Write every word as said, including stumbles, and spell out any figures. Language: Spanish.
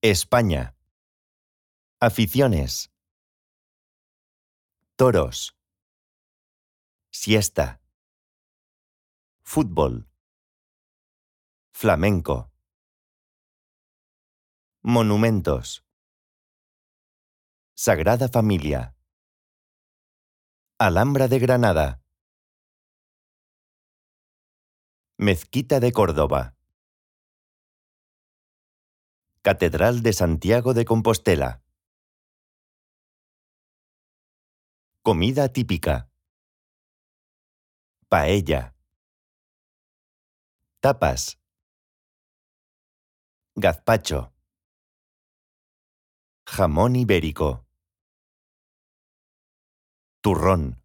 España. Aficiones: toros, siesta, fútbol, flamenco, monumentos, Sagrada Familia, Alhambra de Granada, Mezquita de Córdoba, Catedral de Santiago de Compostela. Comida típica: paella, tapas, gazpacho, jamón ibérico, turrón.